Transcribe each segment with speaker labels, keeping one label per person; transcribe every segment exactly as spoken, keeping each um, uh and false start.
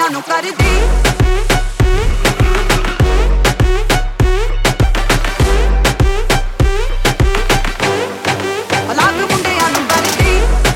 Speaker 1: ਮੁੰਡਿਆਂ ਨੂੰ ਕਰਦੀ ਅਲੱਗ ਮੁੰਡਿਆਂ ਨੂੰ ਕਰਦੀ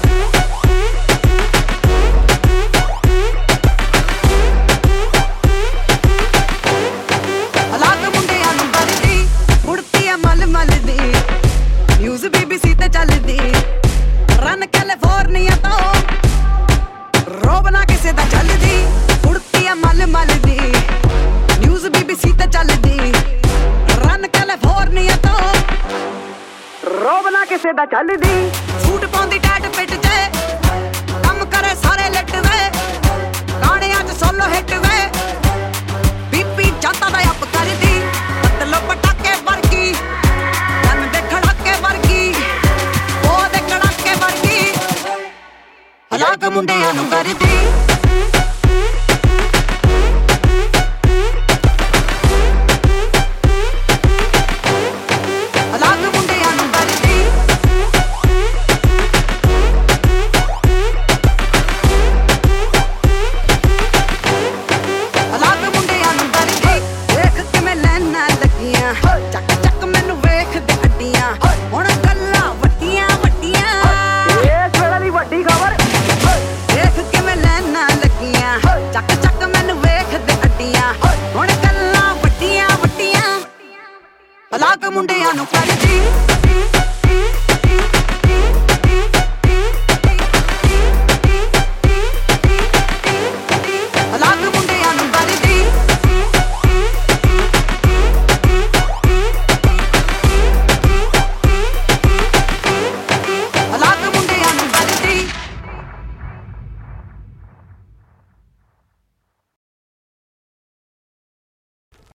Speaker 1: ਅਲੱਗ ਮੁੰਡਿਆਂ ਨੂੰ ਕਰਦੀ ਉੜਦੀ ਆ ਮਲ ਮਲ ਦੀ ਨਿਊਜ਼ ਬੀਬੀਸੀ ਤੇ ਚੱਲਦੀ ਰਨ ਕੈਲੀਫੋਰਨੀਆ ਤੋਂ ਰੋਬ ਨਾ ਕਿਸੇ ਦਾ ਚੱਲਦੀ ਉੜਦੀ ਆ ਮਲ ਮਲ ਦੀ ਨਿਊਜ਼ ਬੀਬੀਸੀ ਤੇ ਚੱਲਦੀ ਰਨ ਕੈਲੀਫੋਰਨੀਆ ਤੋਂ ਰੋਬ ਨਾ ਕਿਸੇ ਦਾ ਚੱਲਦੀ ਸੂਟ ਪਾਉਂਦੀ ਟੈਟ ਪਿੱਟ ਤੇ ਕੰਮ ਕਰੇ ਸਾਰੇ ਲਿਟ ਵੇ ਗਾਣਿਆਂ 'ਚ ਸੋਲੋ ਹਿੱਟ ਵੇ ਬੀਬੀ ਜਾਂਦਾ ਦਾ ਅੱਪ ਕਰਦੀ ਪਤਲੋ ਪਟਾਕੇ ਵਰਗੀ ਕੰਨ ਦੇ ਖੜਾਕੇ ਵਰਗੀ ਉਹ ਦੇ ਕੜਾਕੇ ਵਰਗੀ ਅਲੱਗ ਮੁੰਡਿਆਂ ਨੂੰ ਕਰਦੀ